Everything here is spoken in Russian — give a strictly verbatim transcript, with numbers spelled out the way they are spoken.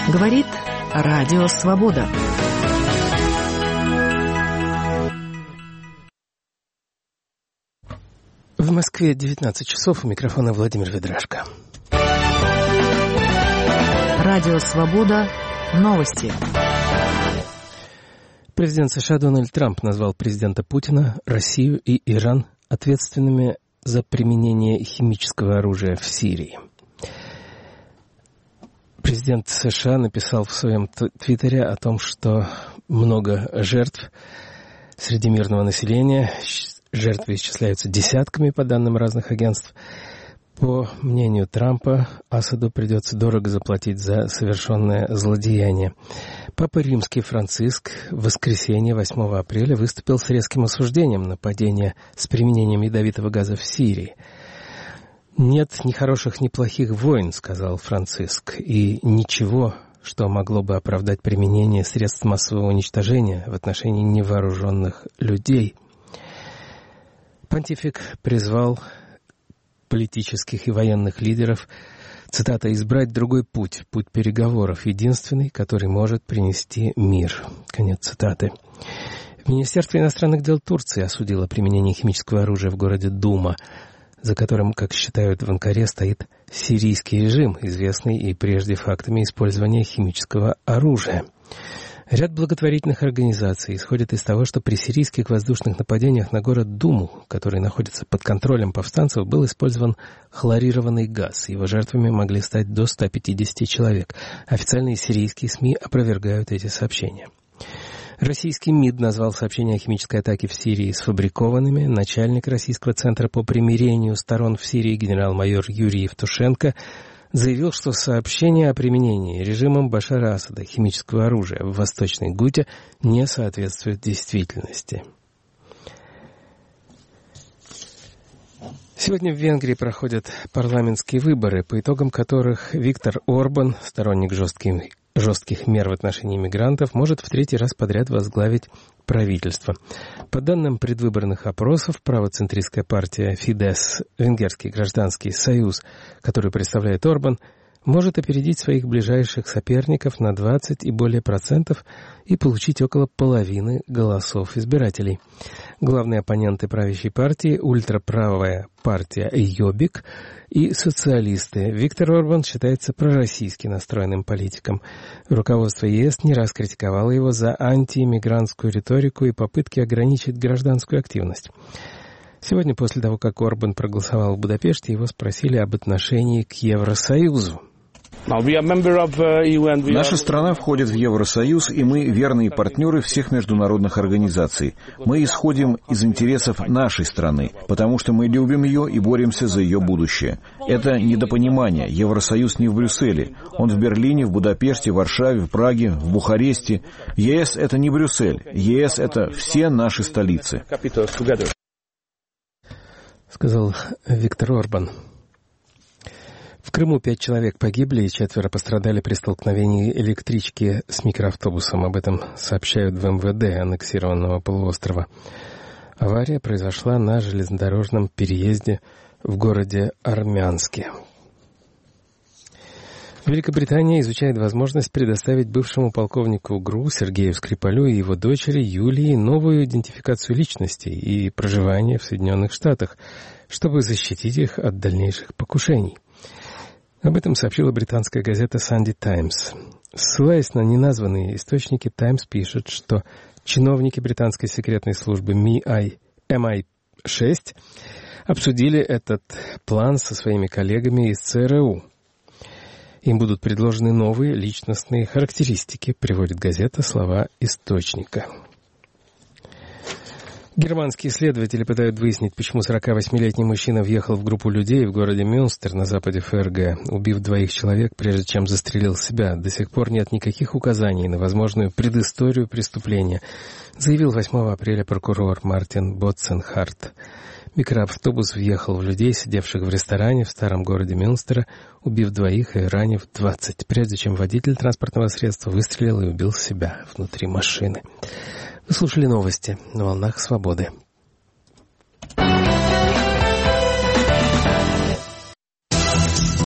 Говорит Радио Свобода. В Москве девятнадцать часов, у микрофона Владимир Ведрашко. Радио Свобода. Новости. Президент США Дональд Трамп назвал президента Путина, Россию и Иран ответственными за применение химического оружия в Сирии. Президент США написал в своем твиттере о том, что много жертв среди мирного населения. Жертвы исчисляются десятками, по данным разных агентств. По мнению Трампа, Асаду придется дорого заплатить за совершенное злодеяние. Папа Римский Франциск в воскресенье восьмого апреля выступил с резким осуждением нападения с применением ядовитого газа в Сирии. «Нет ни хороших, ни плохих войн», — сказал Франциск, «и ничего, что могло бы оправдать применение средств массового уничтожения в отношении невооруженных людей». Понтифик призвал политических и военных лидеров, цитата, «избрать другой путь, путь переговоров, единственный, который может принести мир». Конец цитаты. Министерство иностранных дел Турции осудило применение химического оружия в городе Дума, за которым, как считают в Анкаре, стоит сирийский режим, известный и прежде фактами использования химического оружия. Ряд благотворительных организаций исходит из того, что при сирийских воздушных нападениях на город Думу, который находится под контролем повстанцев, был использован хлорированный газ. Его жертвами могли стать до ста пятидесяти человек. Официальные сирийские СМИ опровергают эти сообщения. Российский МИД назвал сообщения о химической атаке в Сирии сфабрикованными. Начальник Российского центра по примирению сторон в Сирии генерал-майор Юрий Евтушенко заявил, что сообщение о применении режимом Башара Асада химического оружия в Восточной Гуте не соответствует действительности. Сегодня в Венгрии проходят парламентские выборы, по итогам которых Виктор Орбан, сторонник жестких, жестких мер в отношении мигрантов, может в третий раз подряд возглавить правительство. По данным предвыборных опросов, правоцентристская партия Фидес, Венгерский гражданский союз, который представляет Орбан, может опередить своих ближайших соперников на двадцать и более процентов и получить около половины голосов избирателей. Главные оппоненты правящей партии – ультраправая партия Йобик и социалисты. Виктор Орбан считается пророссийски настроенным политиком. Руководство ЕС не раз критиковало его за антииммигрантскую риторику и попытки ограничить гражданскую активность. Сегодня, после того, как Орбан проголосовал в Будапеште, его спросили об отношении к Евросоюзу. Наша страна входит в Евросоюз, и мы верные партнеры всех международных организаций. Мы исходим из интересов нашей страны, потому что мы любим ее и боремся за ее будущее. Это недопонимание. Евросоюз не в Брюсселе. Он в Берлине, в Будапеште, в Варшаве, в Праге, в Бухаресте. ЕС — это не Брюссель. ЕС — это все наши столицы. Сказал Виктор Орбан. В Крыму пять человек погибли и четверо пострадали при столкновении электрички с микроавтобусом. Об этом сообщают в эм вэ дэ аннексированного полуострова. Авария произошла на железнодорожном переезде в городе Армянске. Великобритания изучает возможность предоставить бывшему полковнику ГРУ Сергею Скрипалю и его дочери Юлии новую идентификацию личности и проживания в Соединенных Штатах, чтобы защитить их от дальнейших покушений. Об этом сообщила британская газета Sunday Times. Ссылаясь на неназванные источники, Times пишет, что чиновники британской секретной службы эм ай шесть обсудили этот план со своими коллегами из цэ эр у. Им будут предложены новые личностные характеристики, приводит газета слова источника. Германские исследователи пытаются выяснить, почему сорокавосьмилетний мужчина въехал в группу людей в городе Мюнстер на западе эф эр гэ, убив двоих человек, прежде чем застрелил себя. До сих пор нет никаких указаний на возможную предысторию преступления, заявил восьмого апреля прокурор Мартин Ботценхарт. Микроавтобус въехал в людей, сидевших в ресторане в старом городе Мюнстера, убив двоих и ранив двадцать, прежде чем водитель транспортного средства выстрелил и убил себя внутри машины. Вы слушали новости на волнах Свободы.